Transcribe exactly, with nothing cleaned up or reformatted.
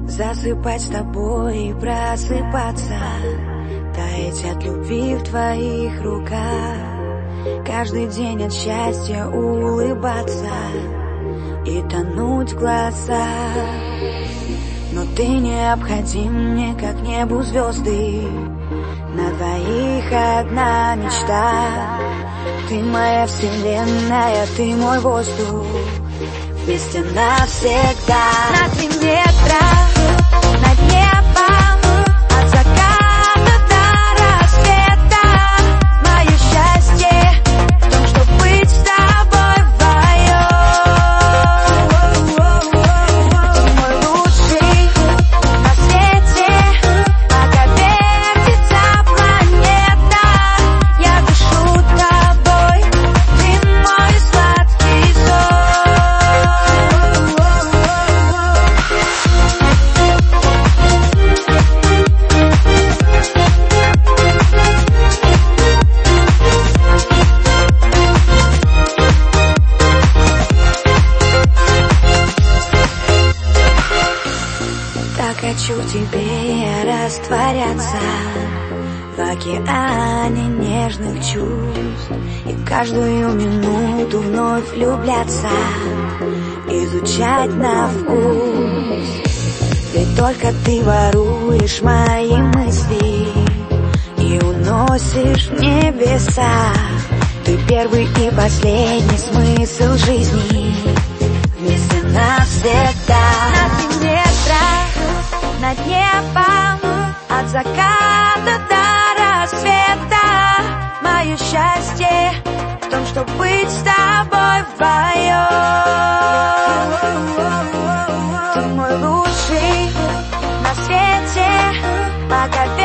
Засыпать с тобой и просыпаться, таять от любви в твоих руках, каждый день от счастья улыбаться и тонуть в глазах. Но ты необходим мне, как небу звезды, на двоих одна мечта. Ты моя вселенная, ты мой воздух, вместе навсегда. На три метра над небом, от заката до рассвета. Мое счастье в том, что быть с тобой вдвоем. Ты мой лучший на свете, пока вертится планета. Я дышу тобой, ты мой сладкий сон. Так хочу в тебе я растворяться, в океане нежных чувств, и в каждую минуту вновь влюбляться, изучать на вкус. Ведь только ты воруешь мои мысли и уносишь в небеса. Ты первый и последний смысл жизни, вместе навсегда. На три метра над небом, от заката до рассвета. Мое счастье в том, что быть с тобой вдвоем. Ты мой лучший на свете, пока